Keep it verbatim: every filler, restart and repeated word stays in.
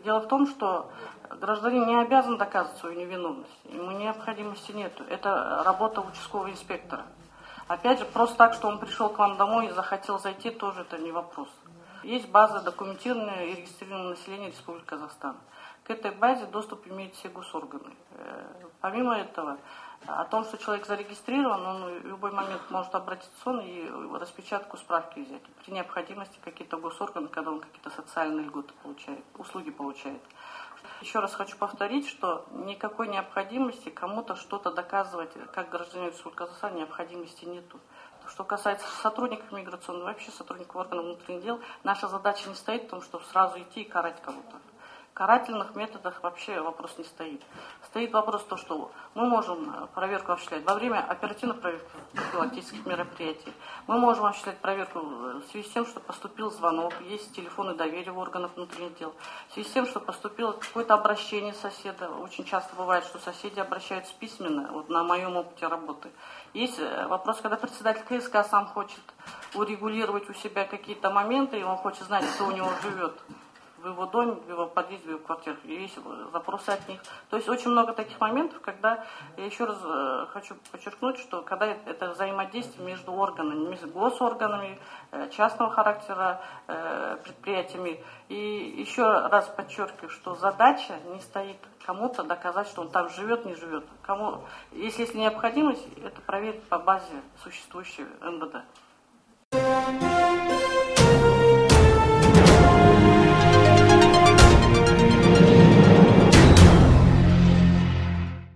Дело в том, что гражданин не обязан доказывать свою невиновность. Ему необходимости нету. Это работа участкового инспектора. Опять же, просто так, что он пришел к вам домой и захотел зайти, тоже это не вопрос. Есть база документированного и регистрированного населения Республики Казахстан. К этой базе доступ имеют все госорганы. Помимо этого, о том, что человек зарегистрирован, он в любой момент может обратиться он и распечатку справки взять. При необходимости какие-то госорганы, когда он какие-то социальные льготы получает, услуги получает. Еще раз хочу повторить, что никакой необходимости кому-то что-то доказывать, как гражданин Республики Казахстан, необходимости нету. Что касается сотрудников миграционных, вообще сотрудников органов внутренних дел, наша задача не стоит в том, чтобы сразу идти и карать кого-то. В карательных методах вообще вопрос не стоит. Стоит вопрос то, что мы можем проверку осуществлять во время оперативных профилактических мероприятий. Мы можем осуществлять проверку в связи с тем, что поступил звонок, есть телефоны доверия в органах внутренних дел. В связи с тем, что поступило какое-то обращение соседа. Очень часто бывает, что соседи обращаются письменно, вот на моем опыте работы. Есть вопрос, когда председатель КСК сам хочет урегулировать у себя какие-то моменты, и он хочет знать, кто у него живет в его доме, в его подъезде, в его квартирах. Есть запросы от них. То есть очень много таких моментов, когда, я еще раз э, хочу подчеркнуть, что когда это взаимодействие между органами, между госорганами, э, частного характера, э, предприятиями. И еще раз подчеркиваю, что задача не стоит кому-то доказать, что он там живет, не живет. Кому, если есть необходимость, это проверить по базе существующей эн вэ дэ.